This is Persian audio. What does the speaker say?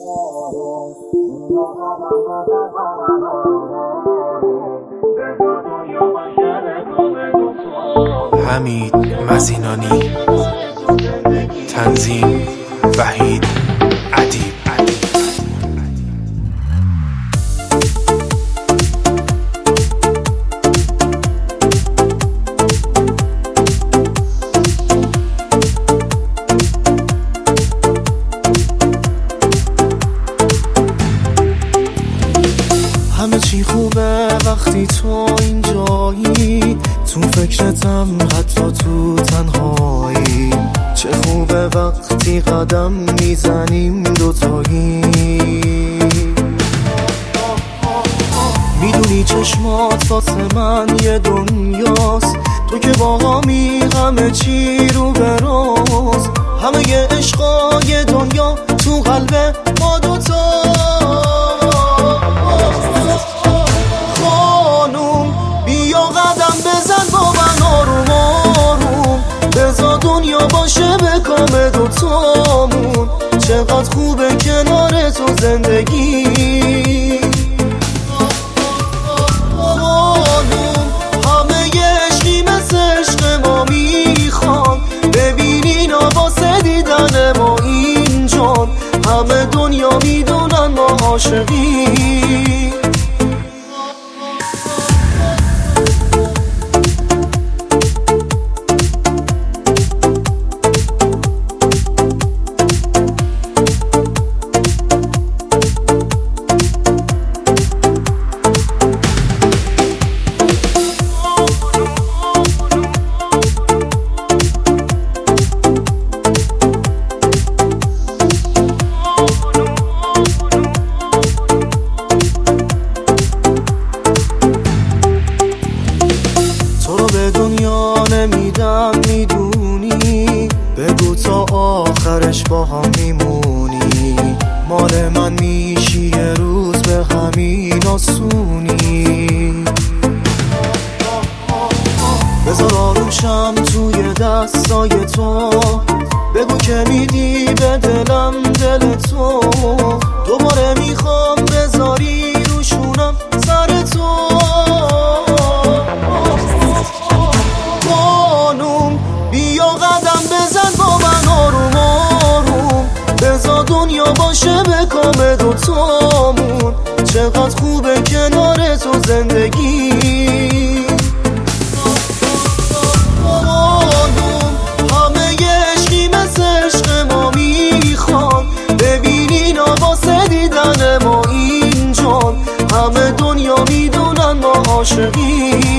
حمید مزینانی، تنظیم وحید ادیب. همه چی خوبه وقتی تو اینجایی، تو فکرتم حتی تو تنهایی. چه خوبه وقتی قدم میزنیم دوتایی. میدونی چشمات واسه من یه دنیاست، تو که باهامی همه چی رو به راست. همه یه عشقای دنیا تو قلب ما دوتا. دنیا باشه به کام دوتامون، چقدر خوبه کنار تو زندگی. خانوم همه یه عشقی مثل عشق ما میخوان، ببینین واسه دیدن ما اینجان. همه دنیا میدونن ما عاشقی. به دنیا نمیدم میدونی، بگو تا آخرش با هم میمونی. مال من میشی یه روز به همین آسونی. بذار آروشم توی دستای تو، بگو که میدی به دلم دل تو. دوباره میخوام بذاری روشونم سر تو. دنیا باشه به کام دوتامون، چقدر خوبه کنار تو زندگی. همه یه عشقی مثل عشق ما میخوان، ببینین واسه دیدن ما اینجان. همه دنیا میدونن ما عاشقی.